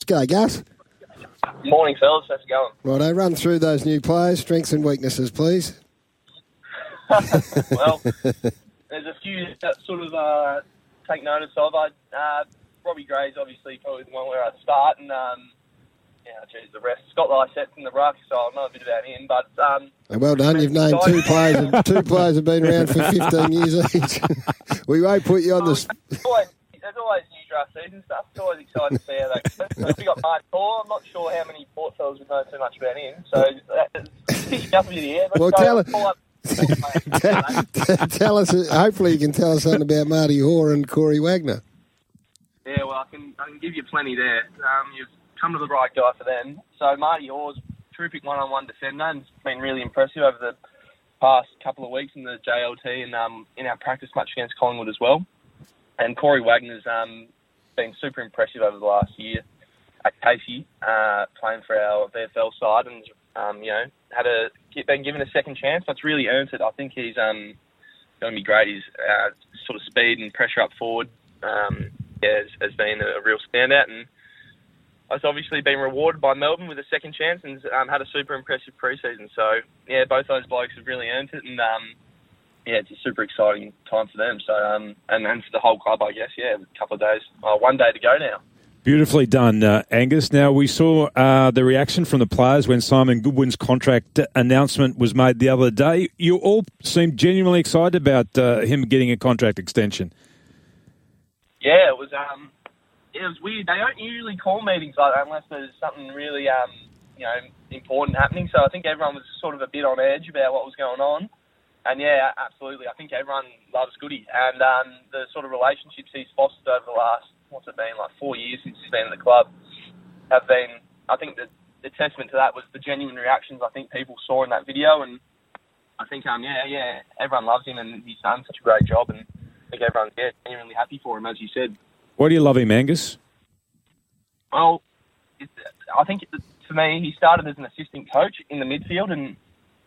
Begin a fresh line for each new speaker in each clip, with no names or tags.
G'day, Gus.
Morning, fellas. How's it going?
Righto, run through those new players, strengths and weaknesses, please.
Well, there's a few that sort of take notice of. Robbie Gray's obviously probably the one where I'd start, and the rest. Scott Lysette's in the ruck, so I'll know a bit about him. But
well done, you've named two players. Two players have been around for 15 years each. We won't put you on the.
There's always new draft season stuff. It's always exciting to see how that goes. We got Marty Hore. I'm not sure how many Port fellas would know too much about him, so that's picking up a bit here.
Well, tell us. Hopefully, you can tell us something about Marty Hore and Corey Wagner.
Yeah, well, I can give you plenty there. You've come to the right guy for them. So Marty Hore's terrific one-on-one defender and it's been really impressive over the past couple of weeks in the JLT and in our practice match against Collingwood as well. And Corey Wagner's been super impressive over the last year at Casey, playing for our VFL side and been given a second chance. That's really earned it. I think he's going to be great. His sort of speed and pressure up forward has been a real standout, and has obviously been rewarded by Melbourne with a second chance and had a super impressive pre-season. So, yeah, both those blokes have really earned it, and it's a super exciting time for them. So, and for the whole club, I guess, a couple of days, 1 day to go now.
Beautifully done, Angus. Now, we saw the reaction from the players when Simon Goodwin's contract announcement was made the other day. You all seemed genuinely excited about him getting a contract extension.
Yeah, it was weird. They don't usually call meetings like that unless there's something really, important happening. So I think everyone was sort of a bit on edge about what was going on. And yeah, absolutely. I think everyone loves Goody. And the sort of relationships he's fostered over the last, 4 years since he's been at the club, have been, I think the testament to that was the genuine reactions I think people saw in that video. And I think, everyone loves him and he's done such a great job. And I think everyone's, genuinely happy for him, as you said.
Why do you love him, Angus?
Well, I think for me, he started as an assistant coach in the midfield, and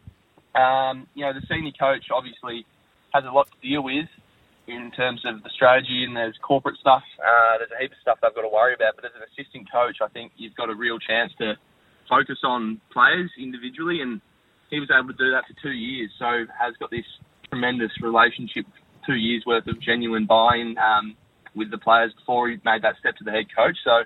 the senior coach obviously has a lot to deal with in terms of the strategy, and there's corporate stuff. There's a heap of stuff they've got to worry about. But as an assistant coach, I think you've got a real chance to focus on players individually, and he was able to do that for 2 years. So has got this tremendous relationship, 2 years worth of genuine buy-in with the players before he made that step to the head coach. So,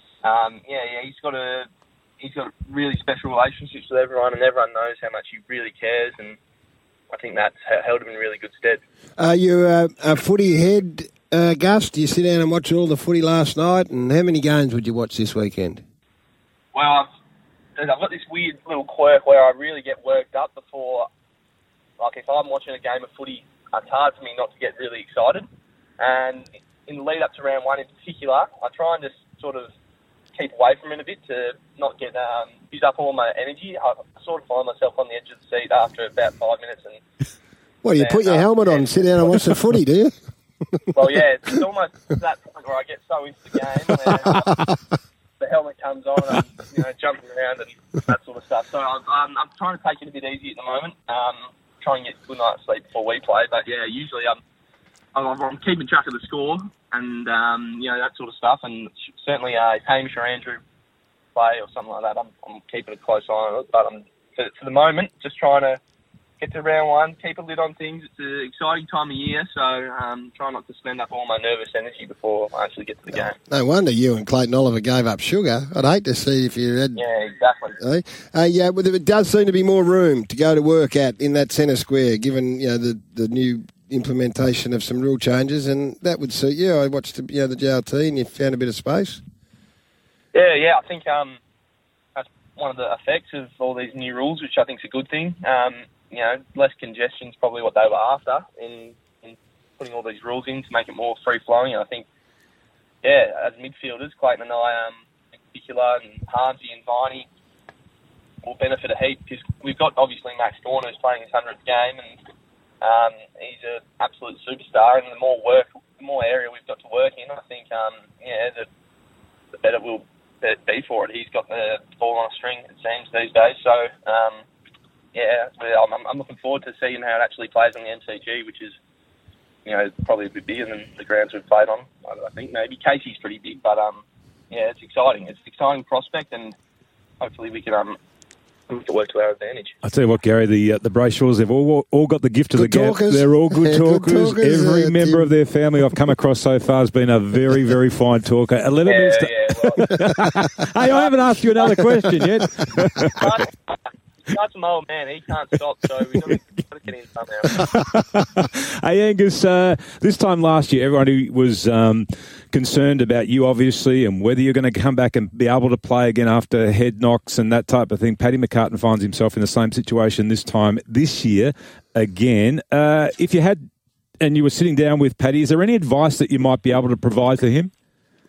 he's got really special relationships with everyone, and everyone knows how much he really cares, and I think that's held him in really good stead. Are
you a footy head, Gus? Do you sit down and watch all the footy last night, and how many games would you watch this weekend?
Well, I've got this weird little quirk where I really get worked up before, like if I'm watching a game of footy, it's hard for me not to get really excited. And in the lead up to round one in particular, I try and just sort of keep away from it a bit to not get use up all my energy. I sort of find myself on the edge of the seat after about 5 minutes. And
well, you put your helmet on, sit down and watch the footy, do you?
Well, yeah, it's almost that point where I get so into the game and the helmet comes on and I'm jumping around and that sort of stuff. So I'm trying to take it a bit easy at the moment. Trying to get a good night's sleep before we play. But yeah, usually I'm keeping track of the score and that sort of stuff. And certainly if Hamish or Andrew play or something like that, I'm keeping a close eye on it. But I'm for the moment just trying to get to round one, keep a lid on things. It's an exciting time of year, so try not to spend up all my nervous energy before I actually get to the game.
No wonder you and Clayton Oliver gave up sugar. I'd hate to see if you had...
Yeah, exactly.
Well, it does seem to be more room to go to work at in that centre square, given the new implementation of some rule changes, and that would suit you. I watched the JLT and you found a bit of space.
Yeah, I think that's one of the effects of all these new rules, which I think is a good thing. Less congestion is probably what they were after in putting all these rules in to make it more free-flowing. And I think, as midfielders, Clayton and I in particular, and Harmsy and Viney will benefit a heap because we've got, obviously, Max Dorn who's playing his 100th game, and he's an absolute superstar. And the more area we've got to work in, I think, the better we'll be for it. He's got the ball on a string, it seems, these days. So, I'm looking forward to seeing how it actually plays on the MCG, which is, probably a bit bigger than the grounds we've played on. I think maybe Casey's pretty big, but yeah, it's exciting. It's an exciting prospect, and hopefully we can make it work to our advantage.
I tell you what, Gary, the Brayshaws, they've all got the gift of
Good
the gab.
talkers.
They're all good
Yeah,
talkers.
good talkers,
Every member
Tim.
of their family I've come across so far has been a very, very fine talker. 11 minutes to... Hey, I haven't asked you another question yet.
That's my old man. He can't stop, so we've got to get in somehow.
Hey, Angus, this time last year, everybody was concerned about you, obviously, and whether you're going to come back and be able to play again after head knocks and that type of thing. Paddy McCartan finds himself in the same situation this year again. If you had, and you were sitting down with Paddy, is there any advice that you might be able to provide to him?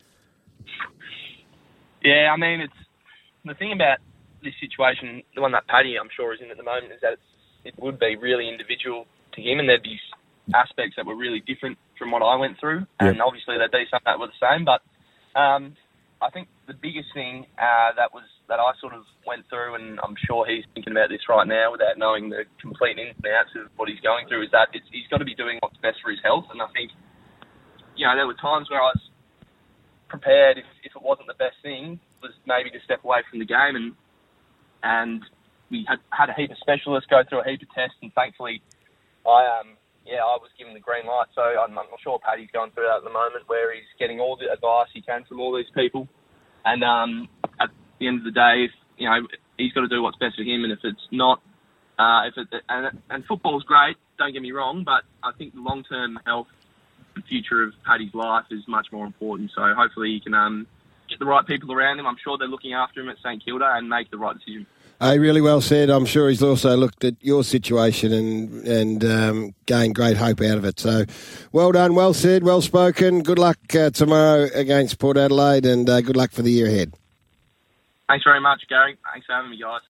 Yeah, I mean, it's the thing about this situation, the one that Paddy, I'm sure, is in at the moment, is that it would be really individual to him, and there'd be aspects that were really different from what I went through, and obviously there'd be some that were the same. But I think the biggest thing that I sort of went through, and I'm sure he's thinking about this right now without knowing the complete ins and outs of what he's going through, is that he's got to be doing what's best for his health. And I think, there were times where I was prepared, if it wasn't the best thing, was maybe to step away from the game, and we had a heap of specialists go through a heap of tests, and thankfully I was given the green light. So I'm not sure Paddy's going through that at the moment, where he's getting all the advice he can from all these people. And at the end of the day, he's got to do what's best for him. And if it's not, and football's great, don't get me wrong, but I think the long-term health and future of Paddy's life is much more important. So hopefully he can get the right people around him. I'm sure they're looking after him at St Kilda, and make the right decision.
Really well said. I'm sure he's also looked at your situation and gained great hope out of it. So well done, well said, well spoken. Good luck tomorrow against Port Adelaide, and good luck for the year ahead.
Thanks very much, Gary. Thanks for having me, guys.